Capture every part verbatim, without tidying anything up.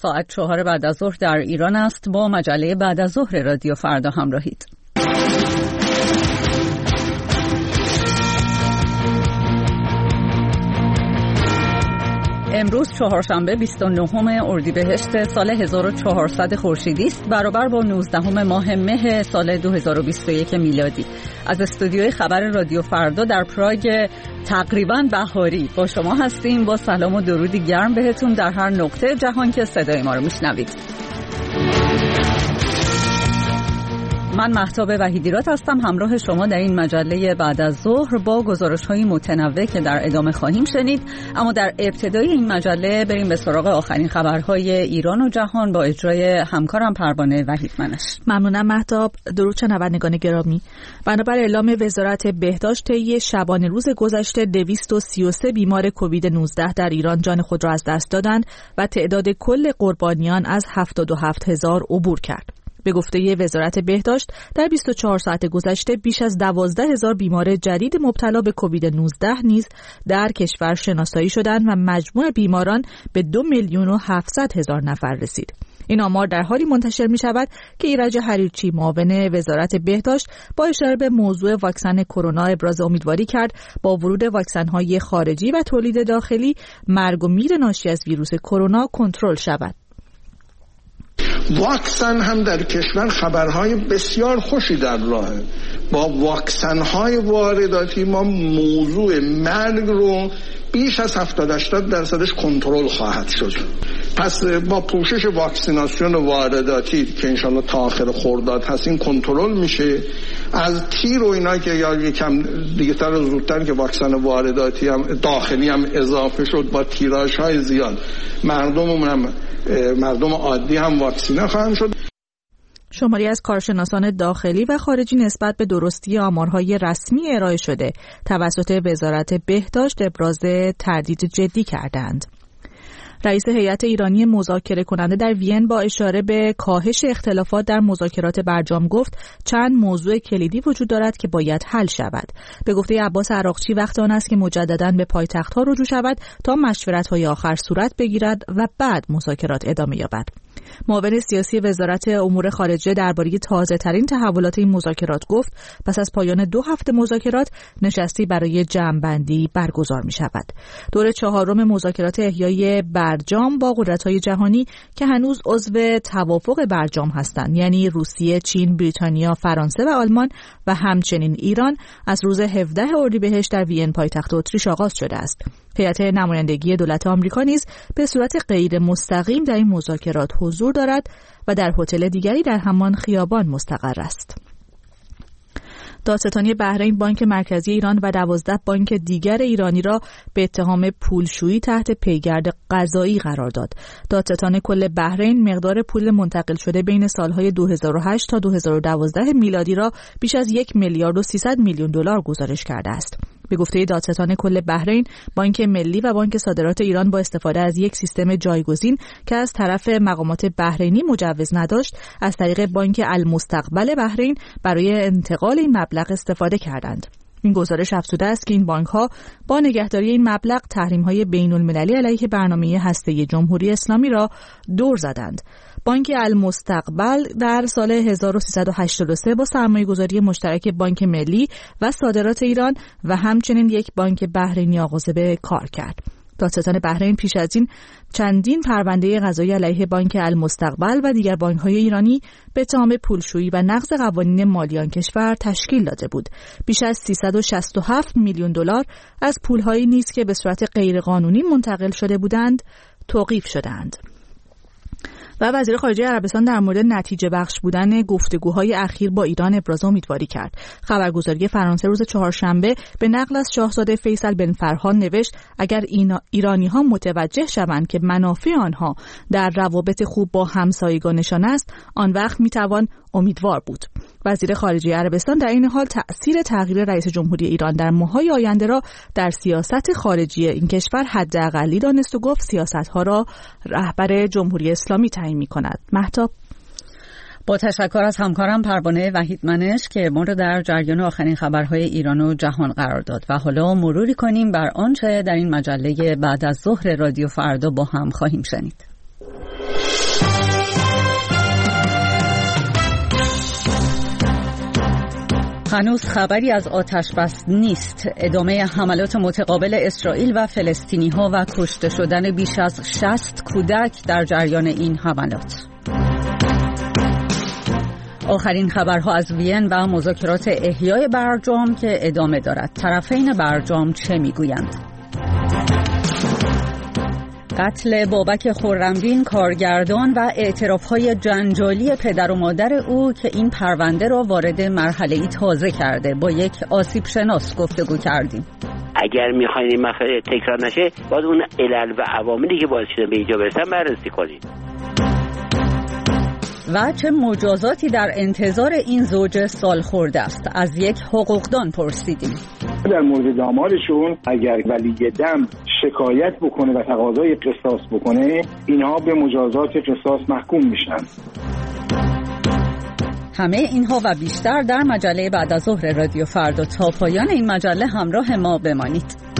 ساعت چهار بعد از ظهر در ایران است. با مجله بعد از ظهر رادیو فردا همراهید. امروز چهارشنبه بیست و نهم اردیبهشت سال هزار و چهارصد خورشیدی است، برابر با نوزدهم ماه مه سال دو هزار و بیست و یک میلادی. از استودیوی خبر رادیو فردا در پراگ تقریباً بهاری با شما هستیم. با سلام و درودی گرم بهتون در هر نقطه جهان که صدای ما رو میشنوید. من مهتاب وحیدیرات هستم، همراه شما در این مجله بعد از ظهر با گزارش‌های متنوع که در ادامه خواهیم شنید. اما در ابتدای این مجله بریم به سراغ آخرین خبرهای ایران و جهان با اجرای همکارم پروانه وحیدمنش. ممنونم مهتاب. درود شنوندگان گرامی. بنابر اعلام وزارت بهداشت طی شبانه روز گذشته دویست و سی و سه بیمار کووید نوزده در ایران جان خود را از دست دادند و تعداد کل قربانیان از هفتاد و هفت هزار عبور کرد. به گفته وزارت بهداشت در بیست و چهار ساعت گذشته بیش از دوازده هزار بیمار جدید مبتلا به کووید نوزده نیز در کشور شناسایی شدند و مجموع بیماران به دو میلیون و هفتصد هزار نفر رسید. این آمار در حالی منتشر می شود که ایرج حریرچی معاون وزارت بهداشت با اشاره به موضوع واکسن کرونا ابراز امیدواری کرد با ورود واکسن‌های خارجی و تولید داخلی مرگ و میر ناشی از ویروس کرونا کنترل شود. واکسن هم در کشور خبرهای بسیار خوشی در راهه. با واکسن‌های وارداتی ما موضوع مرگ رو بیش از هفتاد هشتاد درصدش کنترل خواهد شد. پس با پوشش واکسیناسیون وارداتی که انشالله تا آخر خرداد هست این کنترل میشه. از تیر و اینا که یا یکم دیگه تر و زودتر که واکسن وارداتی هم داخلی هم اضافه شد با تیراژهای زیاد، مردممون هم مردم عادی هم واکسینه خواهند شد. شماری از کارشناسان داخلی و خارجی نسبت به درستی آمارهای رسمی ارائه شده توسط وزارت بهداشت ابراز تردید جدی کردند. رئیس هیئت ایرانی مذاکره کننده در وین با اشاره به کاهش اختلافات در مذاکرات برجام گفت چند موضوع کلیدی وجود دارد که باید حل شود. به گفته عباس عراقچی وقت آن است که مجدداً به پایتخت‌ها رجوع شود تا مشورت‌های آخر صورت بگیرد و بعد مذاکرات ادامه یابد. معاون سیاسی وزارت امور خارجه درباره تازه‌ترین تحولات این مذاکرات گفت پس از پایان دو هفته مذاکرات نشستی برای جمع‌بندی برگزار می‌شود. دور چهارم مذاکرات احیای برجام با قدرت‌های جهانی که هنوز عضو توافق برجام هستند، یعنی روسیه، چین، بریتانیا، فرانسه و آلمان و همچنین ایران، از روز هفدهم اردیبهشت در وین پایتخت اتریش آغاز شده است. هیئت نمایندگی دولت آمریکا نیز به صورت غیر مستقیم در این مذاکرات حضور دارد و در هتل دیگری در همان خیابان مستقر است. دادستانی بحرین بانک مرکزی ایران و دوازده بانک دیگر ایرانی را به اتهام پولشویی تحت پیگرد قضایی قرار داد. دادستان کل بحرین مقدار پول منتقل شده بین سالهای دو هزار و هشت تا دو هزار و دوازده میلادی را بیش از یک میلیارد و سیصد میلیون دلار گزارش کرده است. به گفته دادستان کل بحرین، بانک ملی و بانک صادرات ایران با استفاده از یک سیستم جایگزین که از طرف مقامات بحرینی مجوز نداشت، از طریق بانک المستقبل بحرین برای انتقال این مبلغ استفاده کردند. این گزارش افزوده است که این بانک‌ها با نگهداری این مبلغ تحریم‌های بین‌المللی علیه برنامه هسته‌ای جمهوری اسلامی را دور زدند. بانک المستقبل در سال هزار و سیصد و هشتاد و سه با سرمایه‌گذاری مشترک بانک ملی و صادرات ایران و همچنین یک بانک بحرینی آغاز به کار کرد. دادستان بحرین پیش از این چندین پرونده قضایی علیه بانک المستقبل و دیگر بانک‌های ایرانی به اتهام پولشویی و نقض قوانین مالی آن کشور تشکیل داده بود. بیش از سیصد و شصت و هفت میلیون دلار از پول‌هایی نیز که به صورت غیرقانونی منتقل شده بودند توقیف شدند. و وزیر خارجه عربستان در مورد نتیجه بخش بودن گفتگوهای اخیر با ایران ابراز امیدواری کرد. خبرگزاری فرانسه روز چهارشنبه به نقل از شاهزاده فیصل بن فرهان نوشت اگر ایرانی‌ها متوجه شوند که منافع آنها در روابط خوب با همسایگانشان است، آن وقت میتوان امیدوار بود. وزیر خارجه عربستان در این حال تأثیر تغییر رئیس جمهوری ایران در ماه‌های آینده را در سیاست خارجی این کشور حداقلی دانست و گفت سیاست‌ها را رهبر جمهوری اسلامی تعیین می‌کند. مهتاب، با تشکر از همکارم پروانه وحیدمنش که ما را در جریان آخرین خبرهای ایران و جهان قرار داد و حالا مروری کنیم بر آنچه در این مجله بعد از ظهر رادیو فردا با هم خواهیم شنید. هنوز خبری از آتش بس نیست. ادامه حملات متقابل اسرائیل و فلسطینی ها و کشته شدن بیش از شصت کودک در جریان این حملات. آخرین خبرها از وین و مذاکرات احیای برجام که ادامه دارد. طرفین برجام چه میگویند؟ قتل بابک خرمدین کارگردان و اعتراف‌های جنجالی پدر و مادر او که این پرونده را وارد مرحله‌ای تازه کرده. با یک آسیب شناس گفتگو کردیم. اگر می‌خواید این مسئله تکرار نشه باید اون علل و عواملی که باعث شده به اینجا برسن بررسی کنید. و چه مجازاتی در انتظار این زوج سالخورده است؟ از یک حقوقدان پرسیدیم. در مورد دامادشون اگر ولی دم شکایت بکنه و تقاضای قصاص بکنه، اینها به مجازات قصاص محکوم میشن. همه اینها و بیشتر در مجله بعد از ظهر رادیو فردا. تا پایان این مجله همراه ما بمانید.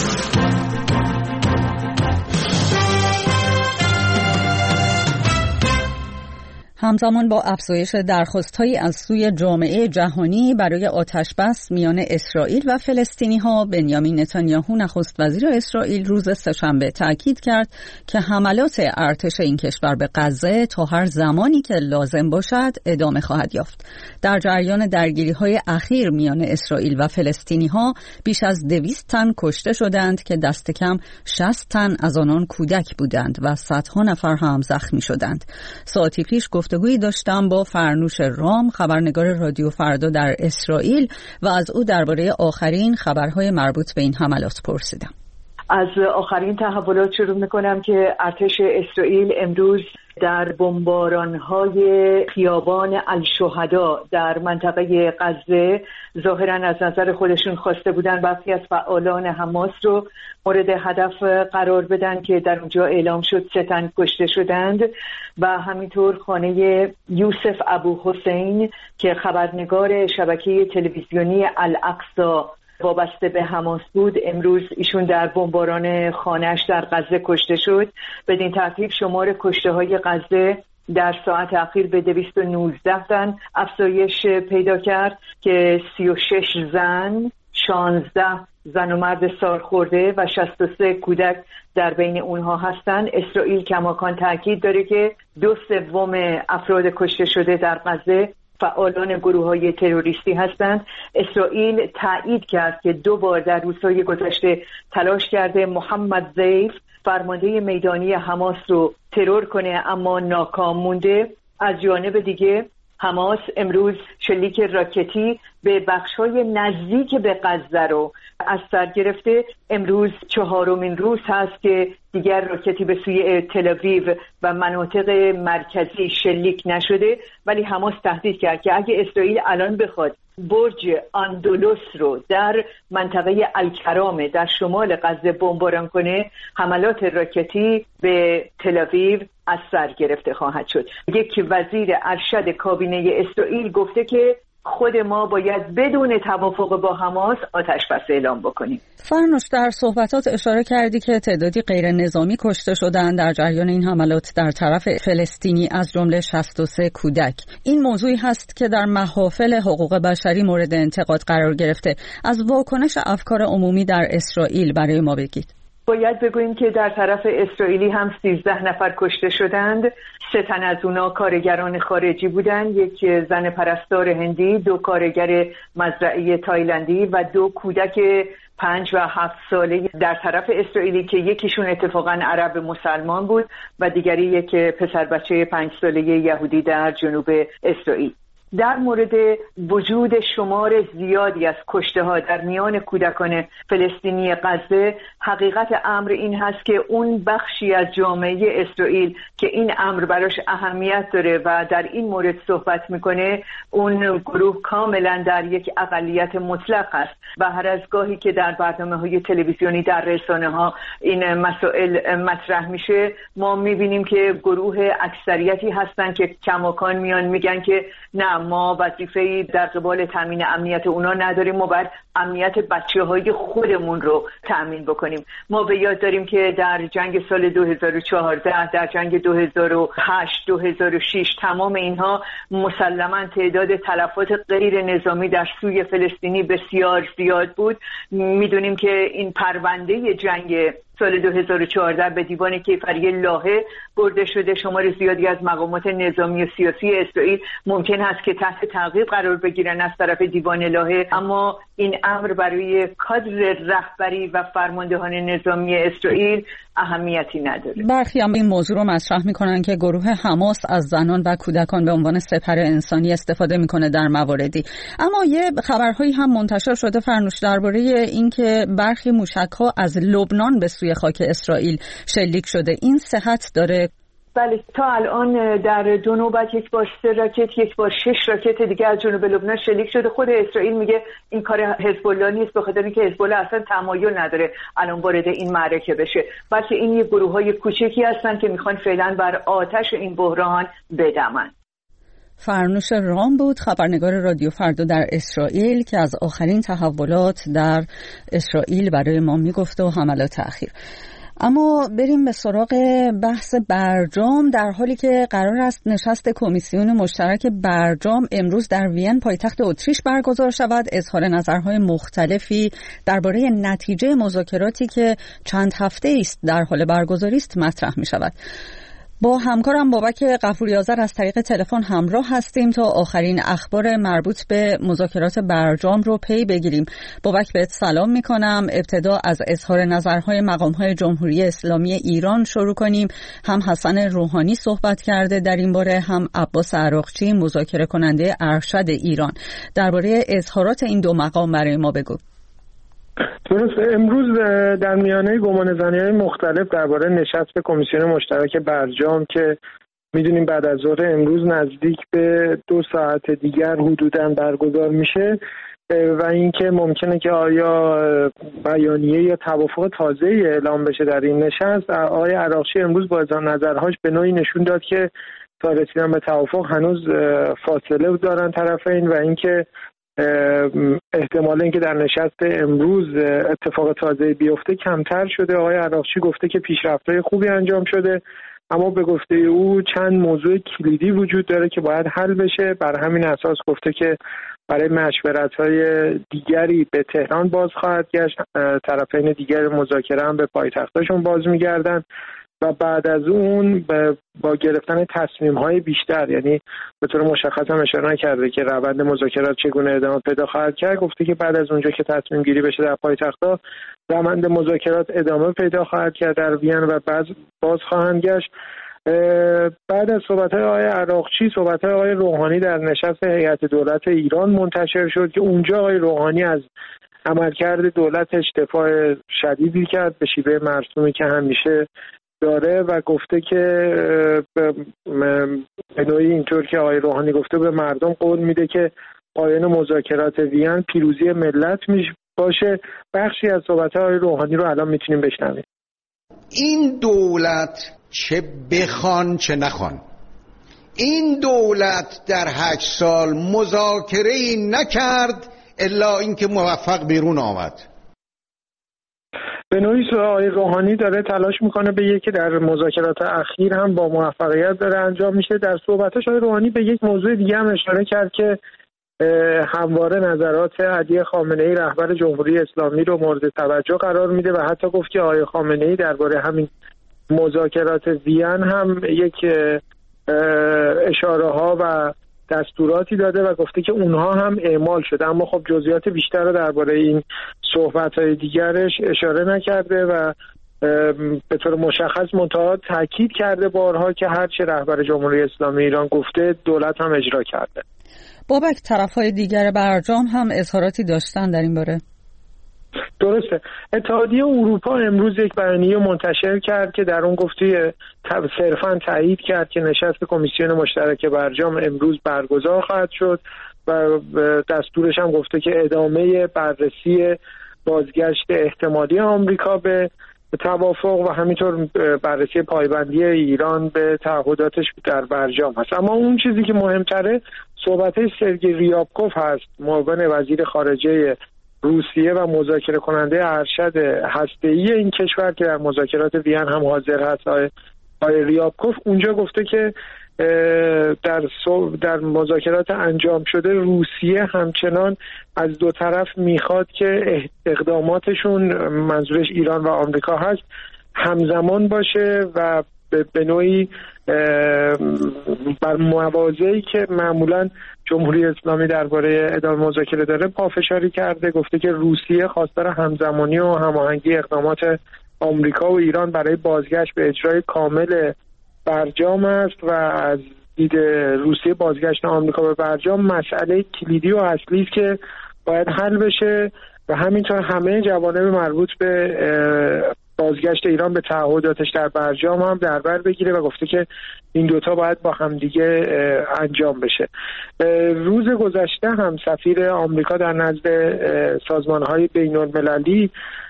همزمان با افزایش درخواست‌هایی از سوی جامعه جهانی برای آتش‌بس میان اسرائیل و فلسطینی‌ها، بنیامین نتانیاهو نخست وزیر اسرائیل روز سه‌شنبه تاکید کرد که حملات ارتش این کشور به غزه تا هر زمانی که لازم باشد ادامه خواهد یافت. در جریان درگیری‌های اخیر میان اسرائیل و فلسطینی‌ها بیش از دویست تن کشته شدند که دست کم شصت تن از آنان کودک بودند و صدها نفر هم زخمی شدند. ساعتی پیش گفتگویی داشتم با فرنوش رام، خبرنگار رادیو فردا در اسرائیل، و از او درباره آخرین خبرهای مربوط به این حملات پرسیدم. از آخرین تحولات شروع میکنم که ارتش اسرائیل امروز در بمباران‌های خیابان الشهدا در منطقه غزه ظاهراً از نظر خودشون خواسته بودن برخی از فعالان حماس رو مورد هدف قرار بدن که در اونجا اعلام شد سه تن کشته شدند و همینطور خانه یوسف ابو حسین که خبرنگار شبکه تلویزیونی الاقصی وابسته به حماس بود، امروز ایشون در بمباران خانه‌اش در غزه کشته شد. بدین ترتیب شمار کشته‌های غزه در ساعت اخیر به دویست و نوزده تن افزایش پیدا کرد که سی و شش زن، شانزده زن و مرد سالخورده و شصت و سه کودک در بین اونها هستند. اسرائیل کماکان تاکید داره که دو سوم افراد کشته شده در غزه فعالان گروه‌های تروریستی هستند. اسرائیل تایید کرد که دو بار در روزهای گذشته تلاش کرده محمد ضیف فرمانده میدانی حماس رو ترور کنه اما ناکام مونده. از جانب دیگه حماس امروز شلیک راکتی به بخش‌های نزدیک به غزه رو از سر گرفته. امروز چهارمین روز هست که دیگر راکتی به سوی تل‌آویو و مناطق مرکزی شلیک نشده، ولی حماس تهدید کرد که اگه اسرائیل الان بخواد برج اندلس رو در منطقه الکرامه در شمال غزه بمباران کنه، حملات راکتی به تل‌آویو از سر گرفته خواهد شد. یک وزیر ارشد کابینه اسرائیل گفته که خود ما باید بدون توافق با حماس آتش بس اعلام بکنیم. فرنوش، در صحبتات اشاره کردی که تعدادی غیر نظامی کشته شدن در جریان این حملات در طرف فلسطینی، از جمله شصت و سه کودک. این موضوعی هست که در محافل حقوق بشری مورد انتقاد قرار گرفته. از واکنش افکار عمومی در اسرائیل برای ما بگید. باید بگوییم که در طرف اسرائیلی هم سیزده نفر کشته شدند. سه تن از اونا کارگران خارجی بودند، یک زن پرستار هندی، دو کارگر مزرعه تایلندی و دو کودک پنج و هفت ساله در طرف اسرائیلی که یکیشون اتفاقاً عرب مسلمان بود و دیگری یک پسر بچه پنج ساله یهودی در جنوب اسرائیل. در مورد وجود شمار زیادی از کشته‌ها در میان کودکان فلسطینی غزه، حقیقت امر این هست که اون بخشی از جامعه اسرائیل که این امر براش اهمیت داره و در این مورد صحبت میکنه، اون گروه کاملا در یک اقلیت مطلق است و هر از گاهی که در برنامه‌های تلویزیونی در رسانه‌ها این مسائل مطرح میشه، ما میبینیم که گروه اکثریتی هستن که کماکان میان میگن که نه، ما وظیفه‌ای در قبال تامین امنیت اونا نداریم، ما باید امنیت بچه های خودمون رو تأمین بکنیم. ما به یاد داریم که در جنگ سال دو هزار و چهارده، در جنگ دو هزار و هشت، دو هزار و شش تمام اینها مسلماً تعداد تلفات غیر نظامی در سوی فلسطینی بسیار زیاد بود. میدونیم که این پرونده جنگ سال دو هزار و چهارده به دیوان کیفری لاهه برده شده. شمار زیادی از مقامات نظامی و سیاسی اسرائیل ممکن است که تحت تعقیب قرار بگیرن از طرف دیوان لاهه، اما این امر برای کادر رهبری و فرماندهان نظامی اسرائیل اهمیتی نداره. برخی هم این موضوع رو مطرح میکنن که گروه حماس از زنان و کودکان به عنوان سپر انسانی استفاده میکنه در مواردی. اما یه خبرهایی هم منتشر شده فرنوش درباره اینکه برخی موشک‌ها از لبنان به سوی خاک اسرائیل شلیک شده. این صحت داره؟ بله، تا الان در دو نوبت یک بار سه راکت، یک بار شش راکت دیگه از جنوب لبنان شلیک شده. خود اسرائیل میگه این کار حزب الله نیست، به خاطر اینکه حزب الله اصلا تمایل نداره الان وارد این معرکه بشه، بلکه این یه گروه‌های کوچکی هستن که میخوان فعلا بر آتش این بحران بدمن. فرنوش رام بود، خبرنگار رادیو فردا در اسرائیل، که از آخرین تحولات در اسرائیل برای ما میگفته و حملات اخیر. اما بریم به سراغ بحث برجام. در حالی که قرار است نشست کمیسیون مشترک برجام امروز در وین پایتخت اتریش برگزار شود، اظهار نظرهای مختلفی درباره نتیجه مذاکراتی که چند هفته است در حال برگزاری است مطرح می شود. با همکارم بابک غفوری‌آذر از طریق تلفن همراه هستیم تا آخرین اخبار مربوط به مذاکرات برجام رو پی بگیریم. بابک بهت سلام میکنم. ابتدا از اظهار نظرهای مقام‌های جمهوری اسلامی ایران شروع کنیم. هم حسن روحانی صحبت کرده در این باره، هم عباس عراقچی مذاکره کننده ارشد ایران. درباره اظهارات این دو مقام برای ما بگو. درسته. امروز در میانه گمانه‌زنی‌های مختلف درباره نشست کمیسیون مشترک برجام که میدونیم بعد از ظهر امروز نزدیک به دو ساعت دیگر حدوداً برگزار میشه و اینکه ممکنه که آیا بیانیه یا توافق تازه‌ای اعلام بشه در این نشست. آقای عراقچی امروز با اظهار نظرهاش به نوعی نشون داد که تا رسیدن به توافق هنوز فاصله دارن طرفین و اینکه احتمال اینکه در نشست امروز اتفاق تازه‌ای بیفته کمتر شده. آقای عراقچی گفته که پیشرفت‌های خوبی انجام شده، اما به گفته او چند موضوع کلیدی وجود داره که باید حل بشه. بر همین اساس گفته که برای مشورت‌های دیگری به تهران باز خواهد گشت. طرفین دیگر مذاکره هم به پایتختاشون باز می‌گردن و بعد از اون با گرفتن تصمیم‌های بیشتر، یعنی به طور مشخص هم اشاره نکرده که روند مذاکرات چگونه ادامه پیدا خواهد کرد. گفته که بعد از اونجا که تصمیم گیری بشه در پایتخت‌ها، روند مذاکرات ادامه پیدا خواهد کرد در وین و بعد باز خواهند گشت. بعد از صحبت‌های آقای عراقچی، صحبت‌های آقای روحانی در نشست هیئت دولت ایران منتشر شد که اونجا آقای روحانی از عملکرد دولتش دفاع شدیدی کرد به شیوه مرسومی که همیشه داره و گفته که به نوعی اینطور که آقای روحانی گفته به مردم قول میده که پایان مذاکرات وین پیروزی ملت میشه باشه. بخشی از صحبت‌های آقای روحانی رو الان میتونیم بشنویم. این دولت چه بخوان چه نخوان، این دولت در هشت سال مذاکره‌ای نکرد الا اینکه موفق بیرون آمد. به نوعی آقای روحانی داره تلاش میکنه به یکی در مذاکرات اخیر هم با موفقیت داره انجام میشه. در صحبتش آقای روحانی به یک موضوع دیگه هم اشاره کرد که همواره نظرات علی خامنه‌ای رهبر جمهوری اسلامی رو مورد توجه قرار میده و حتی گفت که آقای خامنه‌ای درباره همین مذاکرات وین هم یک اشاره ها و دستوراتی داده و گفته که اونها هم اعمال شده، اما خب جزئیات بیشتر رو درباره این صحبت‌های دیگرش اشاره نکرده و به طور مشخص منتها تاکید کرده بارها که هرچه رهبر جمهوری اسلامی ایران گفته دولت هم اجرا کرده. بابک، طرف‌های دیگر برجام هم اظهاراتی داشتن در این باره؟ درسته. اتحادیه اروپا امروز یک بیانیه منتشر کرد که در اون گفته صرفاً تایید کرد که نشست کمیسیون مشترک برجام امروز برگزار خواهد شد و دستورش هم گفته که ادامه بررسی بازگشت احتمالی آمریکا به توافق و همینطور بررسی پایبندی ایران به تعهداتش در برجام هست. اما اون چیزی که مهمتره صحبت سرگئی ریابکوف هست، معاون وزیر خارجه روسیه و مذاکره کننده ارشد هسته‌ای این کشور که در مذاکرات وین هم حاضر هست، آقای ریابکوف، اونجا گفته که در در مذاکرات انجام شده روسیه همچنان از دو طرف میخواد که اقداماتشون، منظورش ایران و آمریکا هست، همزمان باشه و به نوعی بر مواضعی که معمولا جمهوری اسلامی درباره ادامه مذاکره داره پافشاری کرده. گفته که روسیه خواستار همزمانی و هماهنگی اقدامات آمریکا و ایران برای بازگشت به اجرای کامل برجام است و از دید روسیه بازگشت آمریکا به برجام مسئله کلیدی و اصلی است که باید حل بشه و همینطور همه جوانب مربوط به بازگشت ایران به تعهداتش در برجام هم در بر بگیره و گفته که این دوتا باید با همدیگه انجام بشه. روز گذشته هم سفیر آمریکا در نزد سازمان‌های بین‌المللی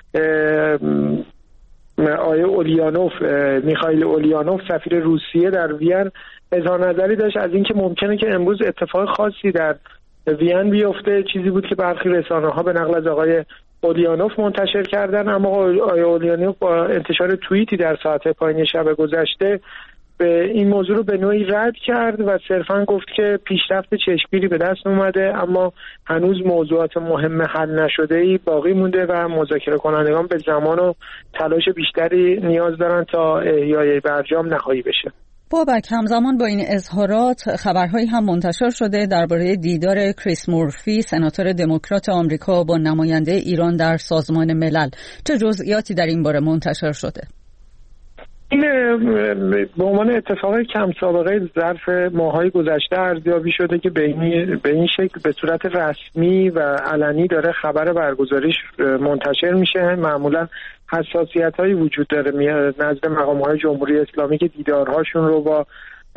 آقای اولیانوف، میخائیل اولیانوف، سفیر روسیه در وین، اظهار نظری داشت از اینکه ممکنه که امروز اتفاق خاصی در وین بیفته. چیزی بود که برخی رسانه‌ها به نقل از آقای اولیانوف منتشر کردن، اما آقای اولیانوف با انتشار توییتی در ساعت پایین شب گذشته به این موضوع رو به نوعی رد کرد و صرفاً گفت که پیشرفت چشمگیری به دست اومده اما هنوز موضوعات مهم حل نشده‌ای باقی مونده و مذاکره کنندگان به زمان و تلاش بیشتری نیاز دارن تا احیای برجام نهایی بشه. بابک، همزمان با این اظهارات خبرهایی هم منتشر شده درباره دیدار کریس مورفی، سناتور دموکرات آمریکا، با نماینده ایران در سازمان ملل. چه جزئیاتی در این باره منتشر شده؟ این به عنوان اتفاق کم سابقه ظرف ماهای گذشته ارزیابی شده که به این به این شکل به صورت رسمی و علنی داره خبر برگزاریش منتشر میشه. معمولا حساسیت‌هایی وجود داره نزد مقام‌های جمهوری اسلامی که دیدارهاشون رو با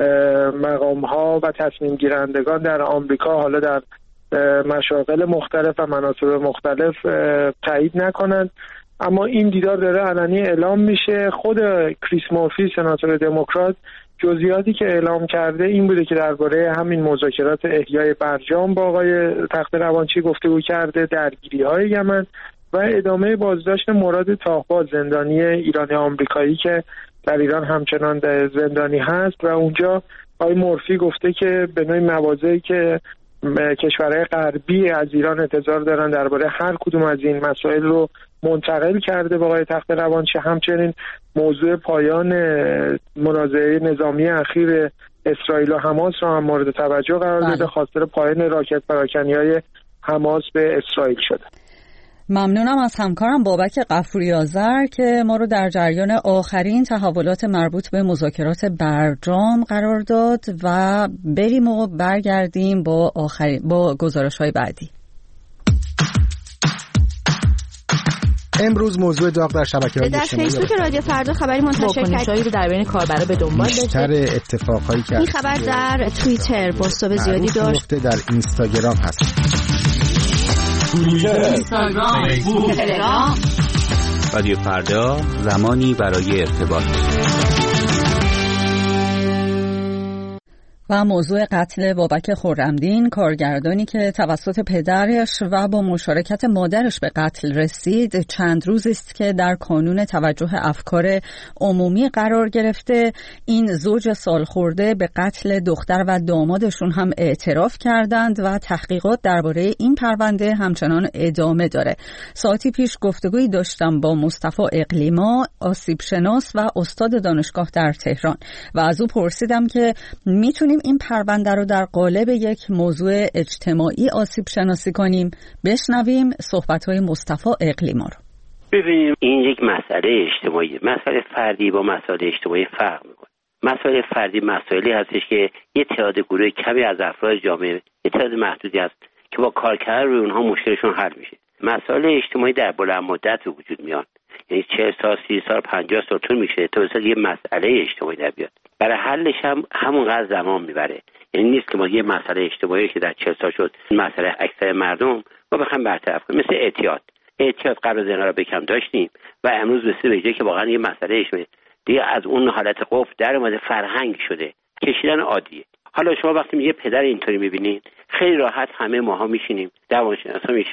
مقام‌ها و تصمیم گیرندگان در آمریکا، حالا در مشاغل مختلف و مناصب مختلف، تایید نکنند. اما این دیدار داره علنی اعلام میشه. خود کریس مورفی، سناتور دموکرات، جزئیاتی که اعلام کرده این بوده که درباره همین مذاکرات احیای برجام با آقای تخته روانچی گفتگو کرده، درگیری‌های یمن و ادامه بازداشت مراد تاهباز، زندانی ایرانی آمریکایی که در ایران همچنان زندانی هست. و اونجا آقای مورفی گفته که به نوعی مواضعی که کشورهای غربی از ایران انتظار دارن درباره هر کدوم از این مسائل رو منتقل کرده به آقای تخته روانچی. همچنین موضوع پایان منازعه نظامی اخیر اسرائیل و حماس را هم مورد توجه قرار داده، خواستار پایان راکت پراکنی‌های حماس به اسرائیل شده. ممنونم از همکارم بابک غفوری آذر که ما رو در جریان آخرین تحولات مربوط به مذاکرات برجام قرار داد و بریم و برگردیم با آخرین با گزارش‌های بعدی. امروز موضوع داغ در شبکه‌های در فیسبوک رادیو فردا خبری منتشر کرد که در بین کاربرا به دنبال بیشتر اتفاقهایی که این خبر در توییتر بازتاب زیادی داشت، در اینستاگرام هست. اینستاگرام، فیسبوک، تلگرام. رادیو فردا، زمانی برای ارتباط. و موضوع قتل بابک خرمدین، کارگردانی که توسط پدرش و با مشارکت مادرش به قتل رسید، چند روزی است که در کانون توجه افکار عمومی قرار گرفته. این زوج سالخورده به قتل دختر و دامادشون هم اعتراف کردند و تحقیقات درباره این پرونده همچنان ادامه داره. ساعتی پیش گفتگویی داشتم با مصطفی اقلیما، آسیب شناس و استاد دانشگاه در تهران و از او پرسیدم که میتونیم این پرونده رو در قالب یک موضوع اجتماعی آسیب شناسی کنیم. بشنویم صحبت‌های مصطفی اقلیما رو. ببینیم این یک مسئله اجتماعی، مسئله فردی با مسئله اجتماعی فرق میکنه. مسئله فردی مسائلی هستش که یه تعداد گروه کمی از افراد جامعه، یه تعداد محدودی هست که با کار کردن روی اونها مشکلشون حل میشه. مسائل اجتماعی در بلند مدت به وجود میان، یعنی چهل سال، سی سال، پنجاه سال طول میشه تا مثلا یه مسئله اجتماعی در بیاد. برای حلش هم همونقدر زمان میبره. یعنی نیست که ما یه مسئله اجتماعی که در چهل سال شد مسئله اکثر مردم ما بخوایم برطرف کنیم، مثل اعتیاد. اعتیاد قبل از این را بکم داشتیم و امروز رسیده به جایی که واقعا یه مسئله اجتماعی دیگه از اون حالت قفل در اومده، فرهنگ شده، کشیدن عادیه. حالا شما وقتی یه پدر اینطوری میبینید، خیلی راحت همه ماها میشینیم، روانشناسا میشینن،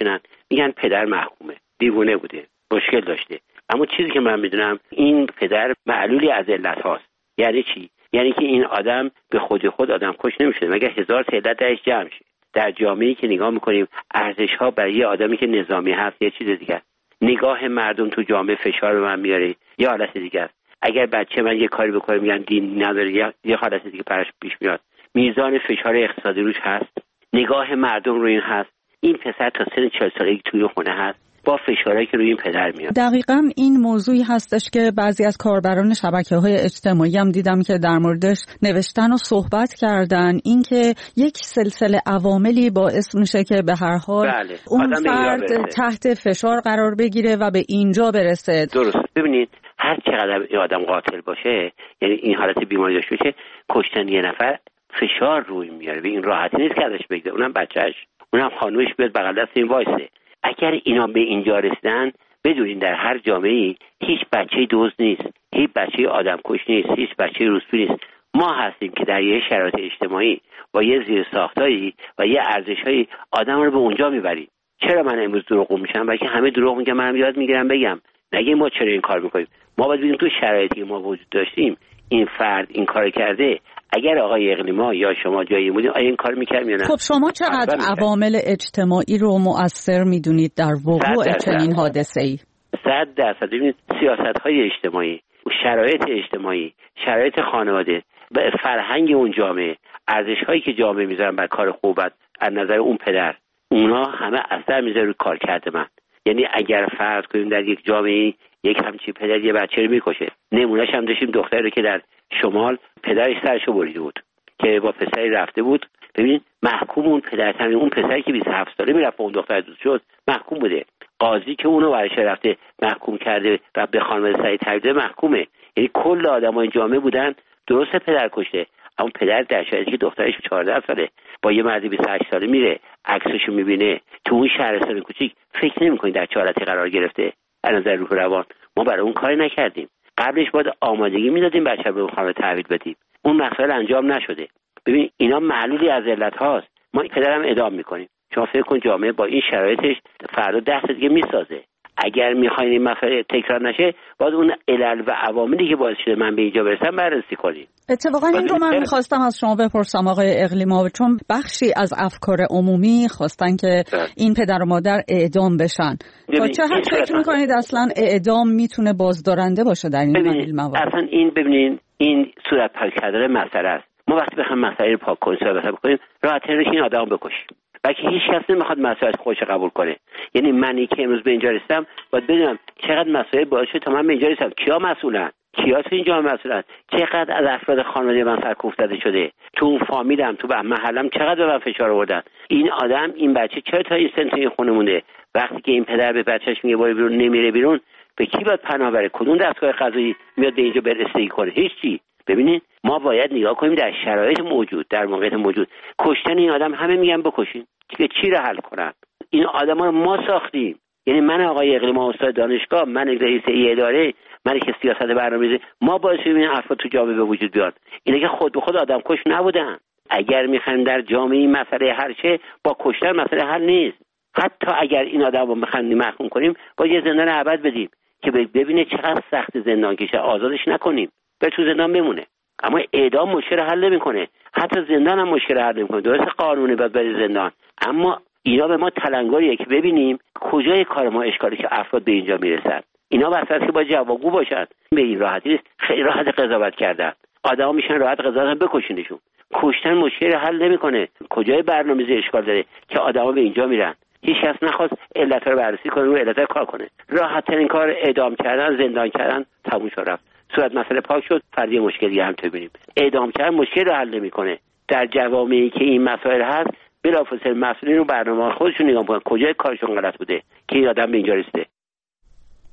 میگن پدر محکومه، دیوونه بوده، مشکل داشته. اما چیزی که من میدونم این پدر معلولی از علت هاست. یعنی چی؟ یعنی که این آدم به خود خود آدم کش نمیشه، مگر هزار علت درش جمع شه. در جامعه‌ای که نگاه میکنیم ارزش ها برای یه آدمی که نظامی هست یه چیز دیگه است. نگاه مردم تو جامعه فشار به من میاره یه حالت دیگه است. اگر بچه من یه کاری بکنه میگن دین نداره یا یه حالت دیگه براش پیش میاد. میزان فشار اقتصادی روش هست، نگاه مردم رو این هست. این پسر تا سن چهل سالگی توی خونه هست با فشارهایی که روی این پدر میاد. دقیقاً این موضوعی هستش که بعضی از کاربران شبکه‌های اجتماعی هم دیدم که در موردش نوشتن و صحبت کردن، اینکه یک سلسله عواملی باعث میشه که به هر حال بله. اون فرد تحت فشار قرار بگیره و به اینجا برسه. درست. ببینید هر چقدر این آدم قاتل باشه، یعنی این حالت بیماری داشته باشه، کشتن یه نفر فشار روی میاره. به این راحتی نیست که ازش بگذره، اونم بچه‌اش، اونم خانومش بیاد بغل دست این وایسه. اگر اینا به اینجا رسیدن بدونین در هر جامعه‌ای هیچ بچه‌ای دزد نیست، هیچ بچه‌ای آدمکش نیست، هیچ بچه‌ای روسپی نیست. ما هستیم که در یه شرایط اجتماعی با یه زیرساختایی و یه ارزش‌هایی آدم رو به اونجا میبریم. چرا من امروز دروغ میشم؟ بلکه همه دروغ میگن، منم یاد میگیرم بگم. نگه ما چرا این کار میکنیم. ما باید ببینیم تو شرایطی که ما وجود داشتیم این فرد این کار کرده، اگر آقای اقلیما یا شما جایی بودین آیا این کار میکرد یا نه؟ خب شما چقدر عوامل اجتماعی رو مؤثر میدونید در وقوع چنین حادثه‌ای؟ صد درصد. ببینید سیاست‌های اجتماعی، شرایط اجتماعی، شرایط خانواده، فرهنگ اون جامعه، ارزش‌هایی که جامعه میذارن بر کار خوبت از نظر اون پدر، اونا همه اثر میذاره روی کارکرد من. یعنی اگر فرض کنیم در یک جامعه یک همچین پدر یه بچه رو میکشه، نمونهش هم داشتیم دختری رو که در شمال پدرش سرشو بریده بود که با پسری رفته بود. ببین محکوم اون پدر، همین اون پسری که بیست و هفت ساله میرفت اون دختر دوست شد محکوم بوده. قاضی که اونو برش رفته محکوم کرده و به خانواده سعی تبدیل محکومه. یعنی کل آدمای جامعه بودن درسته پدر کشته، اما پدر در شرایطی که دخترش چهارده ساله با یه مردی بیست و هشت ساله میره عکسشو میبینه تو اون شهرستان کوچیک، فکر نمی‌کنی در چه حالتی قرار گرفته از نظر روح روان. ما برای اون کاری نکردیم. قبلش باید آمادگی میدادیم بچه رو به خانه تحویل بدیم. اون مسائل انجام نشده. ببین اینا معلولی از علت هاست. ما این پدرم ادام میکنیم. شما فکر کن جامعه با این شرایطش فردا دست دیگه میسازه. اگر میخواین این مسئله تکرار نشه باید اون علل و عواملی که باعث شده من به اینجا برسم بررسی کنیم. اتفاقا این رو من میخواستم از شما بپرسم آقای اقلیما، چون بخشی از افکار عمومی خواستن که این پدر و مادر اعدام بشن. تا چه حد فکر میکنید اصلا اعدام میتونه بازدارنده باشه در این موارد؟ اصلا این ببینید این صورت پاک کردن مسئله است. ما وقتی بخوایم مسئله رو پاک کنیم صحبت بکنیم راحت‌تر این آدمو بکشیم. بلکه هیچ کس نمیخواد مسئله خودش قبول کنه. یعنی منی که امروز به اینجا رسیدم باید بدونم چقدر مسئله باعث شد تا من به اینجا رسیدم، کیا مسئولن، کیا تو این جامعه مسئولن، چقدر از افراد خانواده من سرکوفتاده شده، تو اون فامیلم تو محلم چقدر به من فشار آوردن. این آدم این بچه چرا تا این سن تو این خونه مونده؟ وقتی که این پدر به بچه‌ش میگه برو بیرون نمیره بیرون، به کی باید پناه بره؟ کدوم دستگاه قضایی میاد به اینجا برسیدگی کنه؟ هیچ چی. ببینید ما باید نگاه کنیم در شرایط موجود، در موقعیت موجود. کشتن این آدم همه میگن بکشین، که چی رو حل کنن؟ این آدما رو ما ساختیم. یعنی من آقای اقلیما استاد دانشگاه، من رئیس ای اداره، من که سیاست برنامه‌ریزی، ما باعث شدیم این افراد تو جامعه به وجود بیاد. اینا که خود به خود آدم کش نبودن. اگر میخوایم در جامعه مسئله حل شه، با کشتن مسئله حل نیست. حتی اگر این آدم رو میخوایم محکوم کنیم با یه زندان ابد بدیم که ببینه چقدر سخت زندان کشه، آزادش نکنیم به تو زندان بمونه. اما اعدام مشکل حل نمیکنه، حتی زندان هم مشکل حل نمیکنه. درست قانونی باید بره زندان، اما اینا به ما تلنگریه که ببینیم کجای کار ما اشکالی که افراد به اینجا میرسن. اینا واسه که با جوابگو باشن. به این راحتی نیست. خیلی راحت قضاوت کردن. آدما میشن راحت قضاوت بکشینشون. کشتن مشکل حل نمیکنه. کجای برنامه‌ریزی اشکال داره که آدما به اینجا میرن؟ هیچ کس نخواست علت رو بررسی کنه و علت کار کنه. راحت ترین کار اعدام کردن، زندان کردن، تموم شد رفت. صورت مسئله پاک شد، فردی مشکلی هم تو ببینیم. اعدام کردن مشکل رو حل نمیکنه. در جوامعی که این مسائل هست بلافاصله مسئولین رو برنامه خودشون نگاه کنن کجای کارشون غلط بوده که این آدم به اینجا رسیده.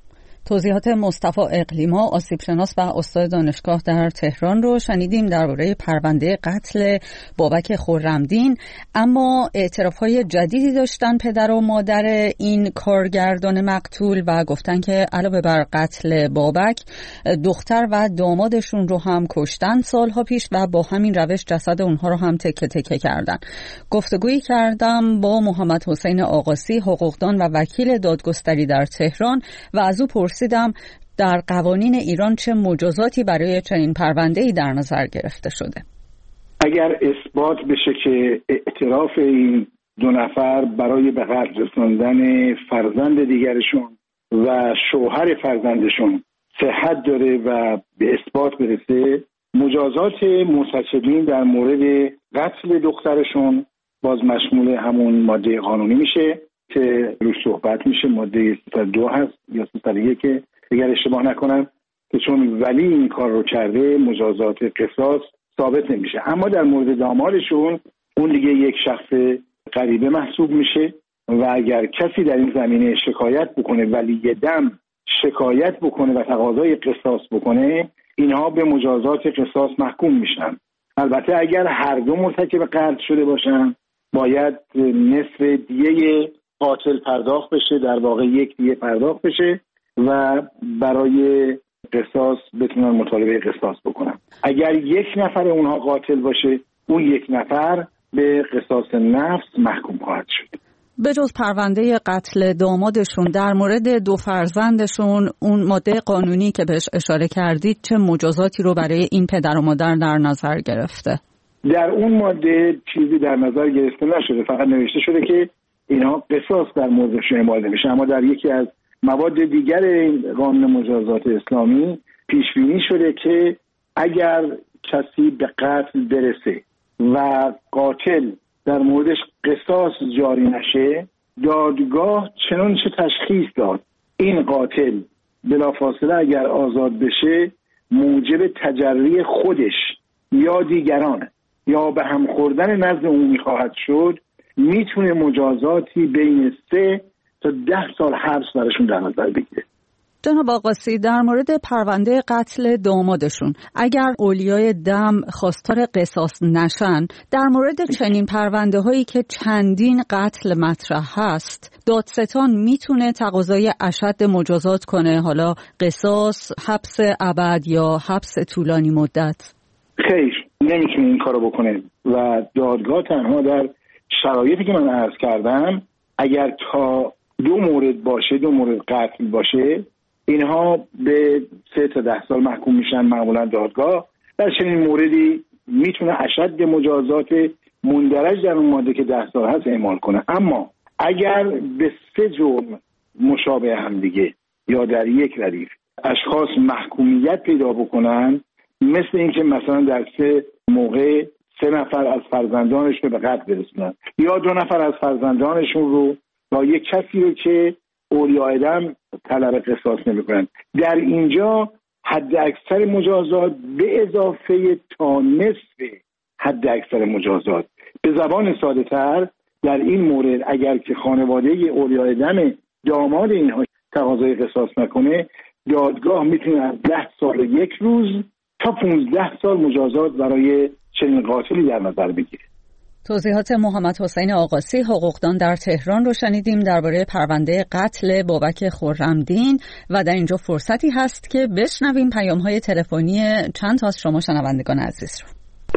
توضیحات مصطفی اقلیما، آسیبشناس و استاد دانشگاه در تهران رو شنیدیم درباره پرونده قتل بابک خرمدین. اما اعتراف‌های جدیدی داشتن پدر و مادر این کارگردان مقتول و گفتن که علاوه بر قتل بابک، دختر و دامادشون رو هم کشتن سالها پیش و با همین روش جسد اونها رو هم تکه تکه کردن. گفتگویی کردم با محمد حسین آقاسی، حقوقدان و وکیل دادگستری در تهران و از او پرسیدم در قوانین ایران چه مجازاتی برای چنین پرونده‌ای در نظر گرفته شده. اگر اثبات بشه که اعتراف این دو نفر برای به قتل رساندن فرزند دیگرشون و شوهر فرزندشون صحت داره و به اثبات برسه، مجازات مرتکبین در مورد قتل دخترشون باز مشمول همون ماده قانونی میشه که روش صحبت میشه، ماده سیصد و دو هست یا سیصد و یک اگر اشتباه نکنم، که چون ولی این کار رو کرده مجازات قصاص ثابت نمیشه. اما در مورد دامادشون اون دیگه یک شخص غریبه محسوب میشه و اگر کسی در این زمینه شکایت بکنه، ولی دم شکایت بکنه و تقاضای قصاص بکنه، اینها به مجازات قصاص محکوم میشن. البته اگر هر دو مرتکب قتل شده باشن باید نصف دیه قاتل پرداخت بشه، در واقع یک دیه پرداخت بشه و برای قصاص بتونن مطالبه قصاص بکنن. اگر یک نفر اونها قاتل باشه، اون یک نفر به قصاص نفس محکوم خواهد شد. به جز پرونده قتل دامادشون، در مورد دو فرزندشون اون ماده قانونی که بهش اشاره کردید چه مجازاتی رو برای این پدر و مادر در نظر گرفته؟ در اون ماده چیزی در نظر گرفته نشده، فقط نوشته شده که اینها قصاص در موردشون اعمال نمیشه. اما در یکی از مواد دیگر قانون مجازات اسلامی پیش بینی شده که اگر کسی به قتل برسه و قاتل در موردش قصاص جاری نشه، دادگاه چنانچه تشخیص داد این قاتل بلافاصله اگر آزاد بشه موجب تجری خودش یا دیگران یا به هم خوردن نزد عمومی خواهد شد، میتونه مجازاتی بین سه تا ده سال حبس براشون در نظر بگیره. جناب آقاسی، در مورد پرونده قتل دامادشون اگر اولیای دم خواستار قصاص نشن، در مورد چنین پرونده هایی که چندین قتل مطرح هست، دادستان میتونه تقاضای اشد مجازات کنه، حالا قصاص، حبس ابد یا حبس طولانی مدت؟ خیر، نمیتونه این کارو بکنه و دادگاه تنها در شرایطی که من عرض کردم اگر تا دو مورد باشه، دو مورد قتل باشه، اینها به سه تا ده سال محکوم میشن. معمولا دادگاه در چنین موردی میتونه اشد مجازات مندرج در اون ماده که ده سال هست اعمال کنه. اما اگر به سه جرم مشابه هم دیگه یا در یک ردیف اشخاص محکومیت پیدا بکنن، مثل اینکه مثلا در سه موقع سه نفر از فرزندانشون به قتل برسونن یا دو نفر از فرزندانشون رو با یک کسی رو که اولیای دم طلب قصاص نمی‌کنن، در اینجا حد اکثر مجازات به اضافه تا نصف حد اکثر مجازات. به زبان ساده تر در این مورد اگر که خانواده اولیای دم داماد اینها تقاضای قصاص نکنه، دادگاه میتونه از ده سال و یک روز تا پونزده سال مجازات برای چنین قاتلی در نظر بگیره. توضیحات محمد حسین آقاسی، حقوقدان در تهران رو شنیدیم درباره پرونده قتل بابک خرمدین و در اینجا فرصتی هست که بشنویم پیام‌های تلفنی چند تا از شما شنوندگان عزیز رو.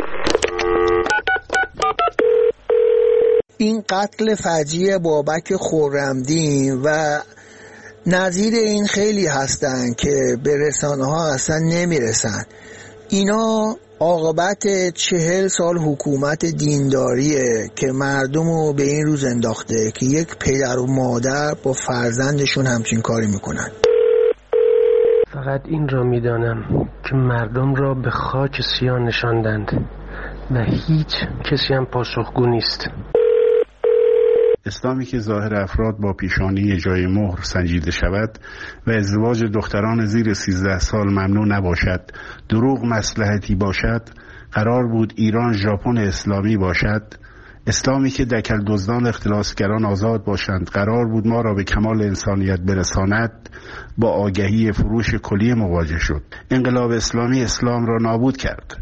این قتل فجیع بابک خرمدین و نظیر این خیلی هستن که به رسانه‌ها اصلا نمیرسن. اینا عاقبت چهل سال حکومت دینداریه که مردمو به این روز انداخته که یک پدر و مادر با فرزندشون همچین کاری میکنن. فقط این را میدانم که مردم را به خاک سیاه نشاندند و هیچ کسی هم پاسخگو نیست. اسلامی که ظاهر افراد با پیشانی جای مهر سنجیده شود و ازدواج دختران زیر سیزده سال ممنوع نباشد، دروغ مصلحتی باشد، قرار بود ایران ژاپن اسلامی باشد، اسلامی که دکل دزدان اختلاسگران آزاد باشند قرار بود ما را به کمال انسانیت برساند، با آگهی فروش کلیه مواجه شد. انقلاب اسلامی اسلام را نابود کرد.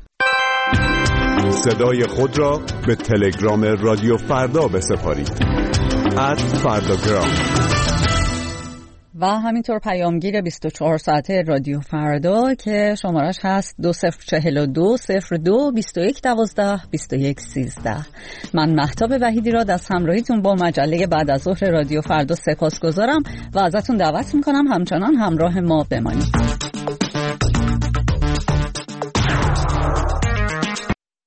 صدای خود را به تلگرام رادیو فردا بسپارید. ات فرداگرام. و همینطور پیامگیر بیست و چهار ساعته رادیو فردا که شمارش هست دو صفر چهل و دو صفر دو بیست و یک دوازده بیست و یک سیزده. من مهتاب وحیدی را از همراهیتون با مجله بعد از ظهر رادیو فردا سپاس گذارم و ازتون دعوت میکنم همچنان همراه ما بمانید.